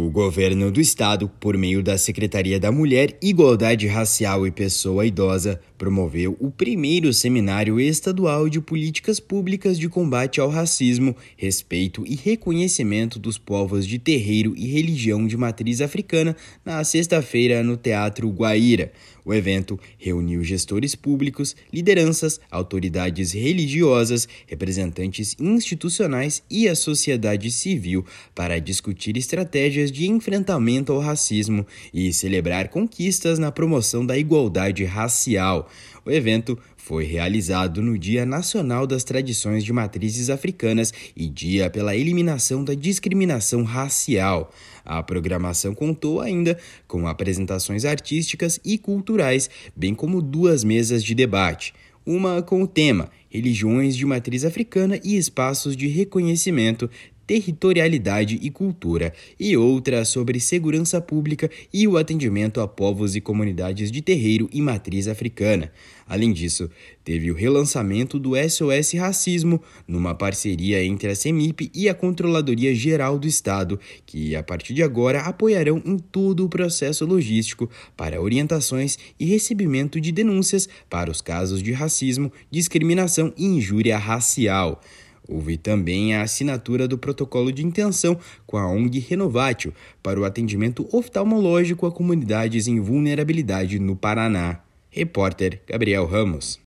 O governo do estado, por meio da Secretaria da Mulher, Igualdade Racial e Pessoa Idosa, promoveu o primeiro seminário estadual de políticas públicas de combate ao racismo, respeito e reconhecimento dos povos de terreiro e religião de matriz africana na sexta-feira no Teatro Guaíra. O evento reuniu gestores públicos, lideranças, autoridades religiosas, representantes institucionais e a sociedade civil para discutir estratégias de enfrentamento ao racismo e celebrar conquistas na promoção da igualdade racial. O evento foi realizado no Dia Nacional das Tradições de Matrizes Africanas e Dia pela Eliminação da Discriminação Racial. A programação contou ainda com apresentações artísticas e culturais, bem como 2 mesas de debate. Uma com o tema Religiões de Matriz Africana e Espaços de Reconhecimento, Territorialidade e Cultura, e outra sobre segurança pública e o atendimento a povos e comunidades de terreiro e matriz africana. Além disso, teve o relançamento do SOS Racismo, numa parceria entre a CEMIP e a Controladoria Geral do Estado, que a partir de agora apoiarão em todo o processo logístico para orientações e recebimento de denúncias para os casos de racismo, discriminação e injúria racial. Houve também a assinatura do protocolo de intenção com a ONG Renovatio para o atendimento oftalmológico a comunidades em vulnerabilidade no Paraná. Repórter Gabriel Ramos.